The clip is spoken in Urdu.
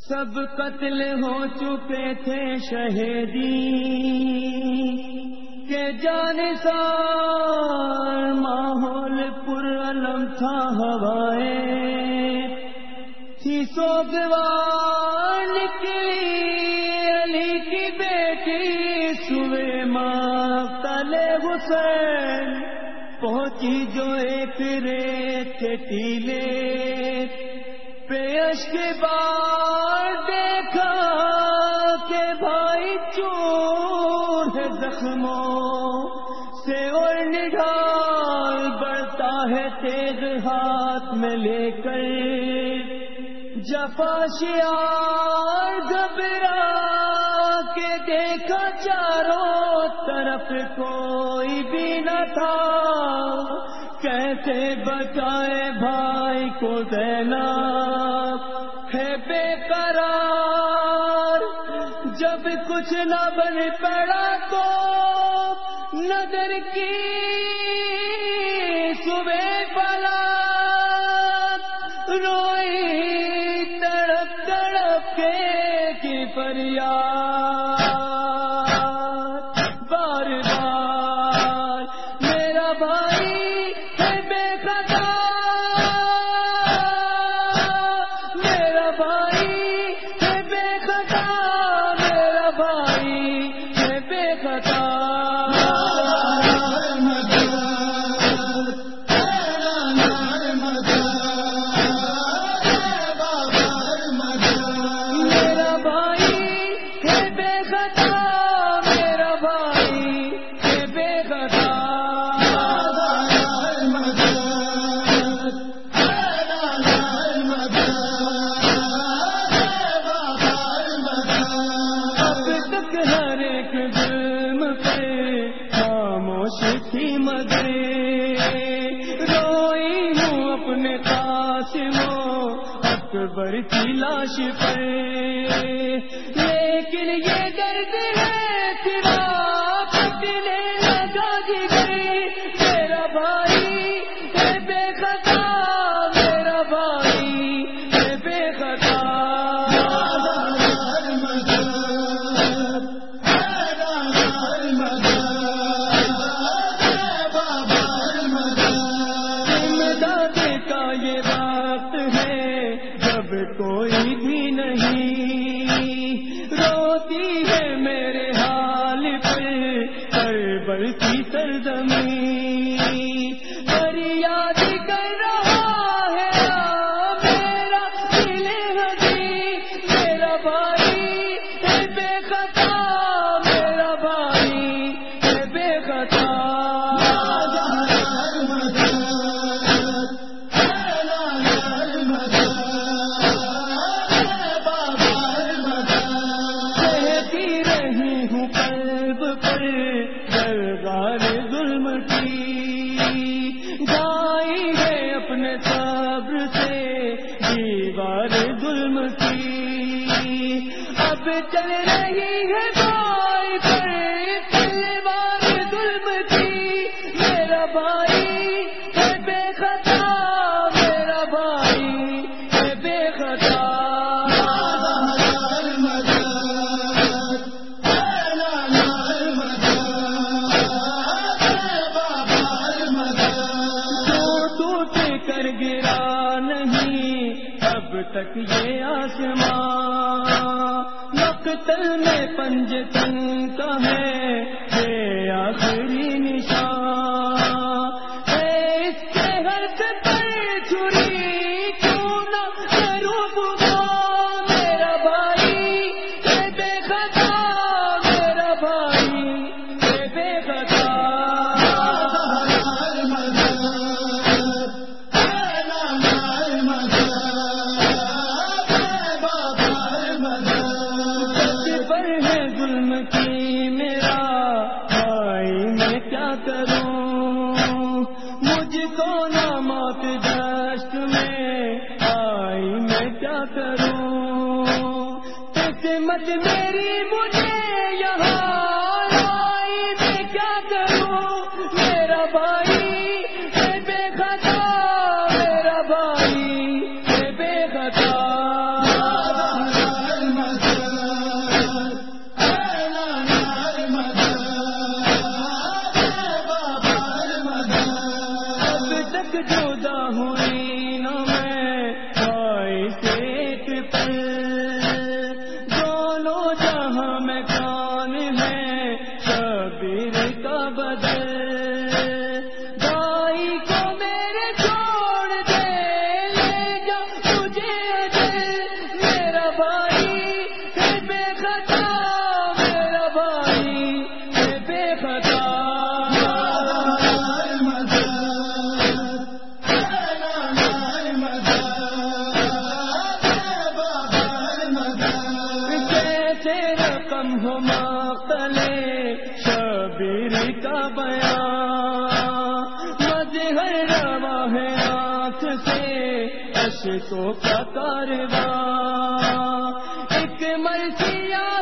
سب قتل ہو چکے تھے شہیدی کے جانثار، ماحول پر علم تھا ہوائیں تھی سوگوار نکلی علی کی بیٹی سوئے مقتل حسین، پہنچی جو ایک ریت کے ٹیلے پہ اشک بار دیکھا کہ بھائی چور ہے زخموں سے اور نڈھال بڑھتا ہے تیز ہاتھ میں لے کر جفا شیار، گھبرا کے دیکھا چاروں طرف کوئی بھی نہ تھا، کیسے بچائے بھائی کو زینب ہے بے قرار، جب کچھ نہ بن پڑا تو نظر کی صبح بلا روئی تڑپ تڑپ کے کی فریاد، بار بار میرا بھائی ہے بے خطا، میرا بھائی ہے بے خطا، میرا بھائی ہے بے خطا، اکبر کی لاش پر، لیکن یہ درد ہے سوا پھٹنے لگا جگر، میرا بھائی ہے بے خطا، میرا بھائی ہے بے خطا، دادے کا یہ وقت ہے کوئی بھی نہیں روتی ہے میرے حال پہ کربل کی سرزمین، فریاد کر رہا ہے میرا دل حزین، میرا بھائی ہے بے خطا، میرا بھائی ہے بے خطا، گائی ہے اپنے صبر سے دیوار ظلم کی، اب چل رہی ہے بھائی پر تلوار ظلم کی، میرا بھائی ہے بے خطا، میرا بھائی ہے بے خطا، گرا نہیں اب تک یہ آسمان، مقتل میں پنجتن کا ہے یہ آخری نشان، اس کے ہاتھ پر چھری کیوں نہ کروں بغا، میرا بھائی ہے بے خطا، میرا بھائی ہے بے خطا، مجھ کو نہ موت دشت میں آئی میں کیا کروں، قسمت میری مجھے یہاں آئی میں کیا کروں، میرا بھائی ہے بے خطا، میرا بھائی ہے بے خطا، لمحہ مقتلے شبیر کا بیان، مظہر روا ہے آنکھ سے اشکوں کا کارواں، ایک مرثیہ